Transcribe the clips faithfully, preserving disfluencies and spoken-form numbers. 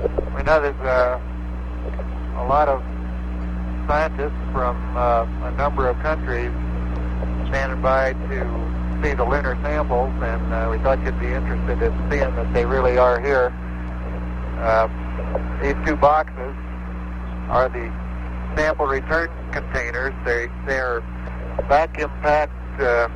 We know there's uh, a lot of scientists from uh, a number of countries standing by to see the lunar samples, and uh, we thought you'd be interested in seeing that they really are here. Uh, these two boxes are the sample return containers. They they are vacuum-packed uh,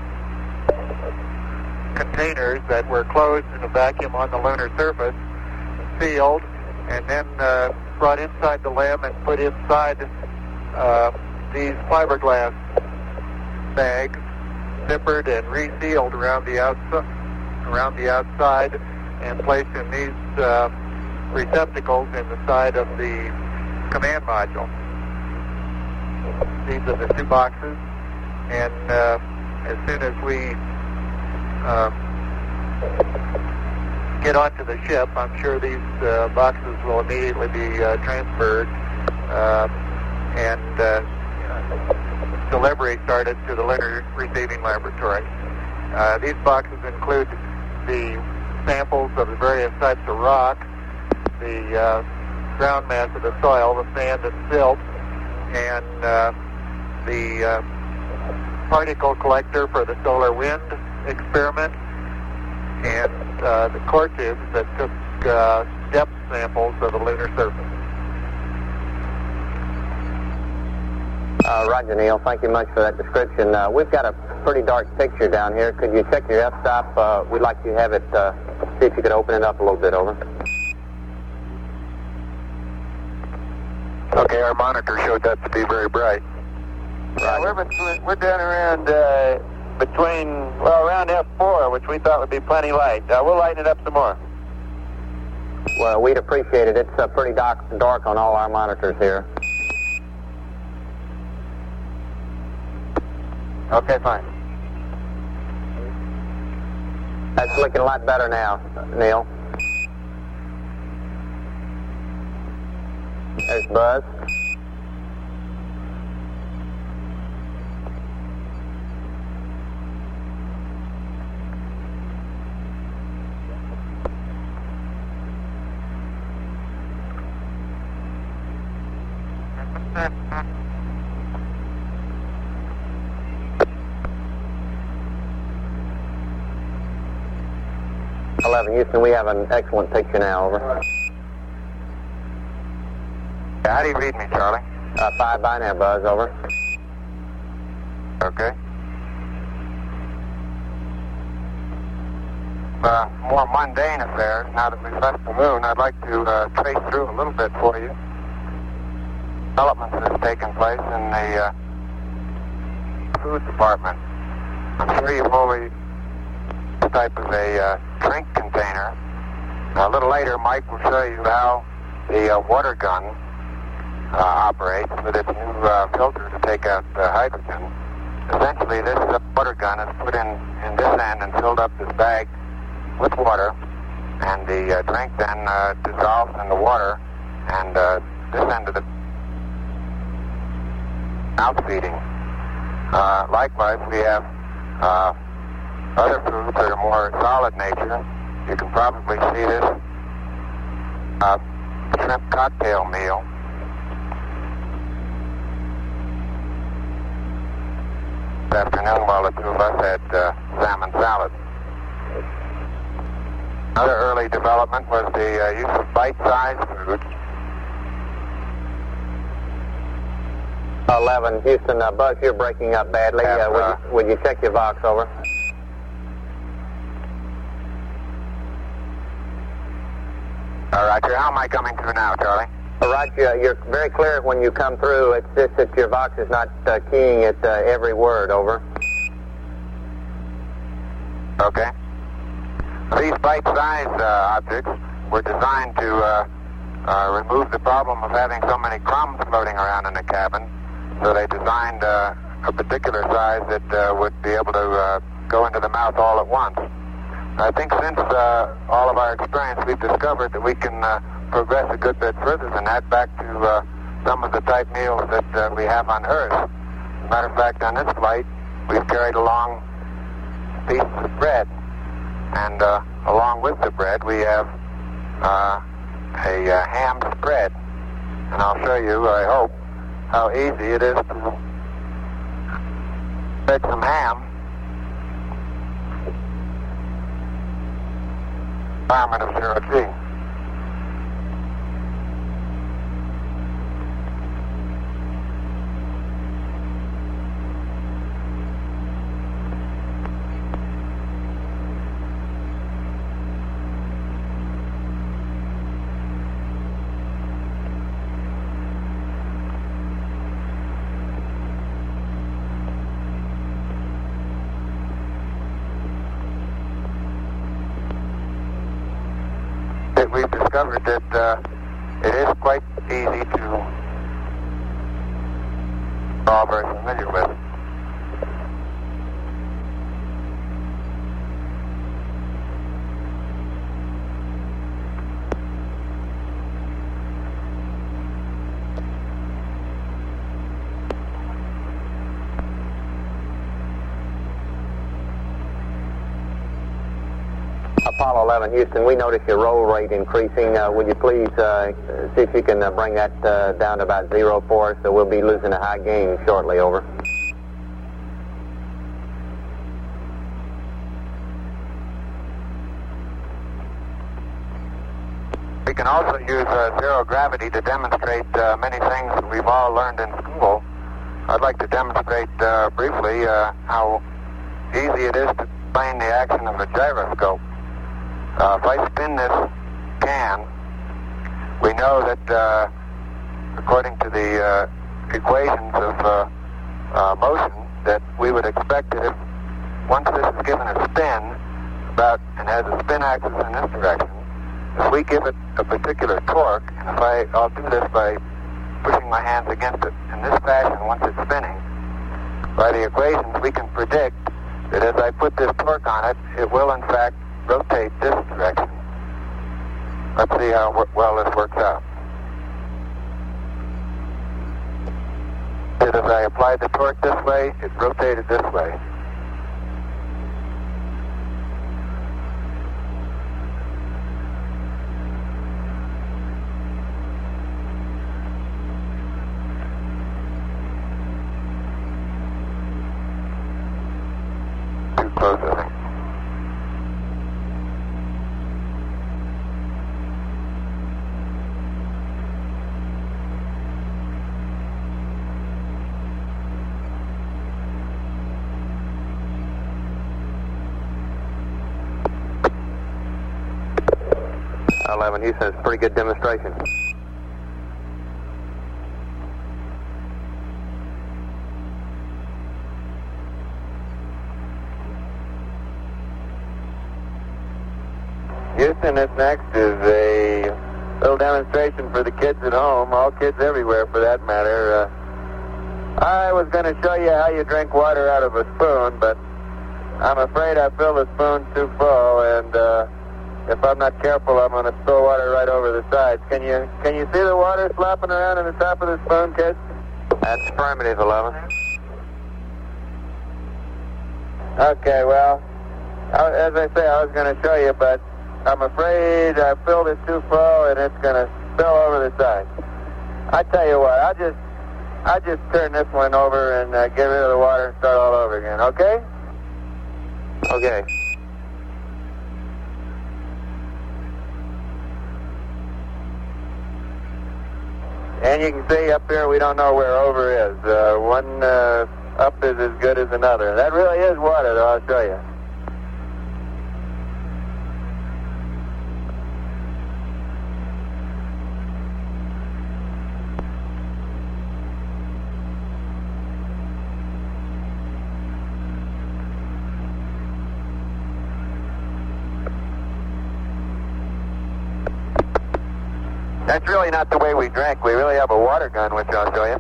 containers that were closed in a vacuum on the lunar surface, sealed, and then uh, brought inside the lab and put inside uh, these fiberglass bags, zippered and resealed around the outside, around the outside, and placed in these uh, receptacles in the side of the command module. These are the two boxes, and uh, as soon as we uh, get onto the ship, I'm sure these uh, boxes will immediately be uh, transferred, uh, and uh, delivery started to the lunar receiving laboratory. Uh, these boxes include the samples of the various types of rock, the uh, ground mass of the soil, the sand and silt, and uh, the uh, particle collector for the solar wind experiment, and uh, the core tubes that took uh, depth samples of the lunar surface. Uh, Roger, Neil. Thank you much for that description. Uh, we've got a pretty dark picture down here. Could you check your f-stop? Uh, we'd like to have it, uh, see if you could open it up a little bit, over. Okay, our monitor showed that to be very bright. Right. We're, between, we're down around uh, between, well, around F four, which we thought would be plenty light. Uh, we'll lighten it up some more. Well, we'd appreciate it. It's uh, pretty dark, dark on all our monitors here. Okay, fine. That's looking a lot better now, Neil. There's Buzz. eleven, Houston, we have an excellent picture now, over. How do you read me, Charlie? Uh, five by now, Buzz, over. Okay. Uh, more mundane affairs. Now that we've left the moon, I'd like to uh, trace through a little bit for you developments that have taken place in the uh, food department. I'm sure you've always this type of a uh, drink container. Now, a little later, Mike will show you how the uh, water gun uh, operates with its new uh, filter to take out uh, hydrogen. Essentially, this uh, water gun is put in, in this end and filled up this bag with water, and the uh, drink then uh, dissolves in the water, and uh, this end of the outfeeding. Uh, likewise, we have uh, other foods that are more solid nature. You can probably see this uh, shrimp cocktail meal. This afternoon, while the two of us had uh, salmon salad. Another early development was the uh, use of bite-sized food. eleven, Houston, uh, Buzz, you're breaking up badly. Have, uh, would, uh, you, would you check your Vox, over? All right, how am I coming through now, Charlie? All right, you're, you're very clear when you come through. It's just that your Vox is not uh, keying at uh, every word, over. Okay. These bite-sized uh, objects were designed to uh, uh, remove the problem of having so many crumbs floating around in the cabin. So they designed uh, a particular size that uh, would be able to uh, go into the mouth all at once. I think since uh, all of our experience, we've discovered that we can uh, progress a good bit further than that back to uh, some of the type meals that uh, we have on Earth. As a matter of fact, on this flight, we've carried along pieces of bread. And uh, along with the bread, we have uh, a uh, ham spread. And I'll show you, I hope, how easy it is to spread some ham. Environment of zero G. We've discovered that uh, it is quite easy to all very familiar with. Apollo eleven, Houston, we notice your roll rate increasing. Uh, would you please uh, see if you can uh, bring that uh, down to about zero for us, so we'll be losing a high gain shortly, over. We can also use uh, zero gravity to demonstrate uh, many things that we've all learned in school. I'd like to demonstrate uh, briefly uh, how easy it is to explain the action of a gyroscope. Uh, if I spin this can, we know that uh, according to the uh, equations of uh, uh, motion, that we would expect that if once this is given a spin about and has a spin axis in this direction, if we give it a particular torque, and if I, I'll do this by pushing my hands against it in this fashion once it's spinning, by the equations we can predict that as I put this torque on it, it will in fact rotate this direction. Let's see how well this works out. As I applied the torque this way, it rotated this way. Too close, I think. eleven, Houston, it's a pretty good demonstration. Houston, this next is a little demonstration for the kids at home, all kids everywhere for that matter. Uh, I was going to show you how you drink water out of a spoon, but I'm afraid I filled the spoon too full, and uh, if I'm not careful, I'm going to spill water right over the sides. Can you can you see the water slopping around in the top of the spoon, kids? That's affirmative, eleven. Okay, well, I, as I say, I was going to show you, but I'm afraid I filled it too full, and it's going to spill over the side. I tell you what, I'll just I'll just turn this one over and uh, get rid of the water and start all over again. Okay? Okay. And you can see up here we don't know where over is. Uh, one uh, up is as good as another. That really is water, though, I'll show you. That's really not the way we drink. We really have a water gun, which I'll show you.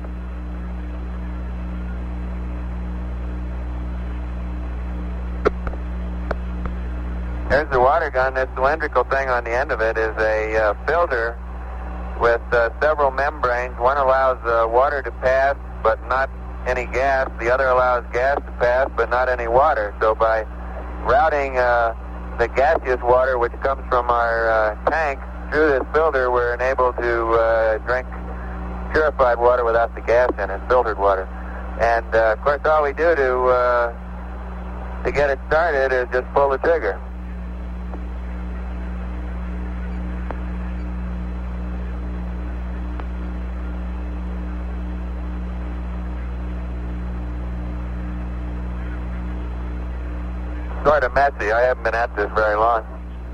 There's the water gun. This cylindrical thing on the end of it is a uh, filter with uh, several membranes. One allows uh, water to pass, but not any gas. The other allows gas to pass, but not any water. So by routing uh, the gaseous water, which comes from our uh, tank, through this filter, we're enabled to uh, drink purified water without the gas in it, filtered water. And, uh, of course, all we do to, uh, to get it started is just pull the trigger. Sort of messy. I haven't been at this very long.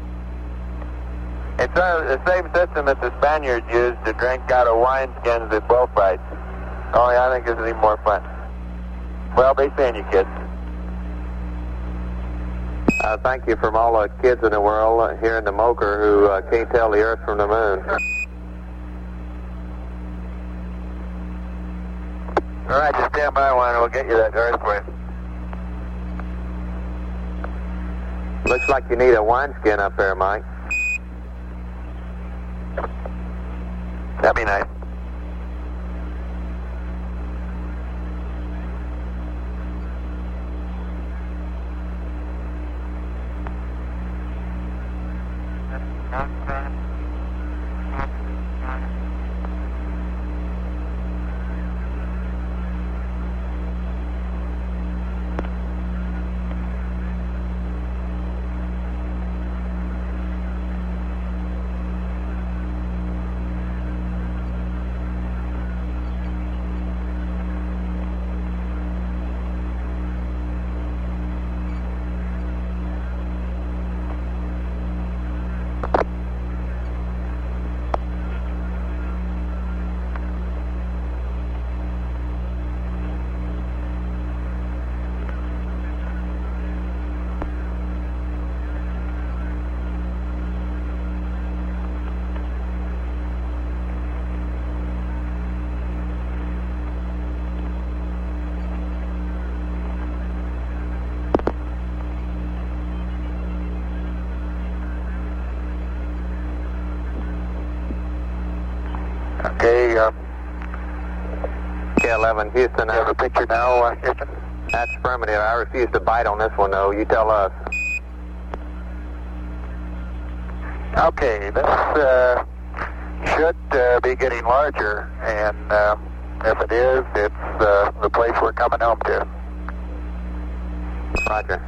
It's uh, the same system that the Spaniards used to drink out of wineskins at bullfights. Only I think this is even more fun. Well, be seeing you, kids. Uh, thank you from all the kids in the world uh, here in the Moker who uh, can't tell the Earth from the moon. All right, just stand by one and we'll get you that earthquake. Looks like you need a wineskin up there, Mike. That'd be nice. Okay, uh, K eleven, Houston. you have a picture now, uh, Houston? That's affirmative. I refuse to bite on this one, though. You tell us. Okay, this uh, should uh, be getting larger, and uh, if it is, it's uh, the place we're coming home to. Roger.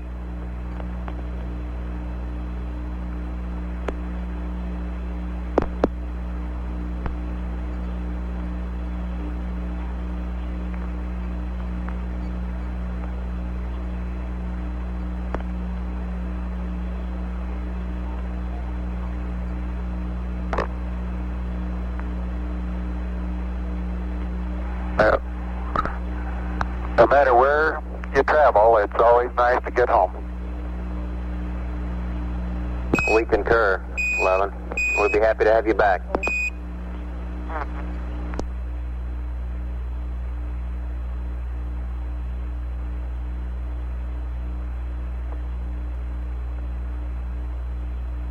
Uh, no matter where you travel, it's always nice to get home. We concur, eleven. We'll be happy to have you back. Mm-hmm.